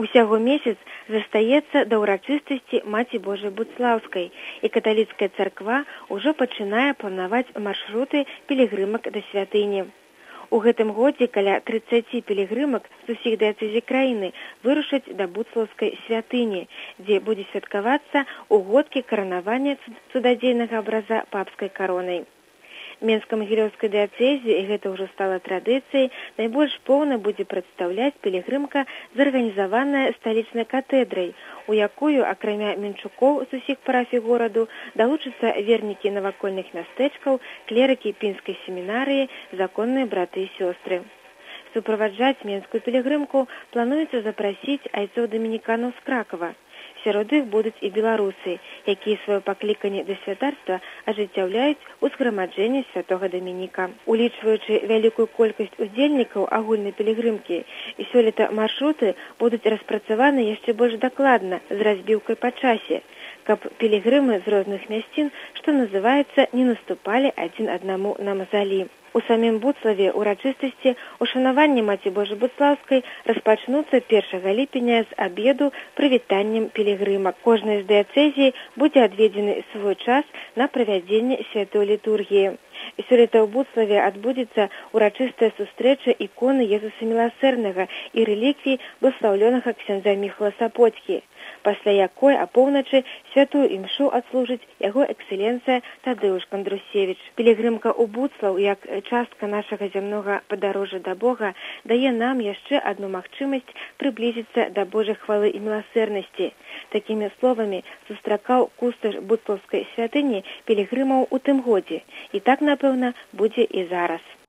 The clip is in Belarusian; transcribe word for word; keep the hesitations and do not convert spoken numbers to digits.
Усяго месяц застаецца да ўрачыстасці Маці Божай Буцлаўскай, і каталіцкая царква ўжо пачынае планаваць маршруты пілігрымак да святыні. У гэтым годзе каля трыццаці пілігрымак з усіх дыяцэзій краіны вырушаць да Буцлаўскай святыні, дзе будзе святкавацца угодкі каранавання цудадзейнага абраза папскай каронай. Менска-Магілёўскай дыяцэзіі, і гэта ўжо стала традыцыяй, найбольш поўна будзе прадстаўляць пілігрымка зарганізаваная сталічнай катэдрай, у якую, акрамя менчукоў з усіх парафій гораду, далучацца вернікі навакольных мястэчкаў, клерыкі пінскай семінарыі, законныя браты і сёстры. Суправаджаць менскую пілігрымку плануецца запрасіць айцоў-дамініканаў з Кракава. Сярод іх будуць і беларусы, якія сваё пакліканне да святарства ажыццяўляюць у зграмаджэнні святога Дамініка. Улічваючы вялікую колькасць удзельнікаў агульнай пілігрымкі, і сёлета маршруты будуць распрацаваны яшчэ больш дакладна з разбіўкай па часе, каб пілігрымы з розных мясцін, што называецца, не наступалі адзін аднаму на мазалі. У самім Буцлаве урачыстасці ушанавання Маці Божай Буцлаўскай распачнуцца першага ліпеня з абеду прывітаннем пілігрымак. Кожнай з дыяцэзій будзе адведзены свой час на правядзенне святой літургіі. Сёлета ў Буцлаве адбудзецца урачыстая сустрэча іконы Езуса Міласэрнага і рэліквій бласлаўлёнага ксяндза Міхала Сапоцкі, пасля якой апоўначы святую імшу адслужыць яго эксцэленцыя Тадзеуш Кандрусевіч. Пілігрымка ў Буцлаў, як частка нашага зямнога падарожжа да Бога, дае нам яшчэ адну магчымасць прыблізіцца да Божай хвалы і міласэрнасці. Такімі словамі сустракаў кусташ Буцлаўскай святыні пілігрымаў у тым годзе. І так, напэўна, будзе і зараз.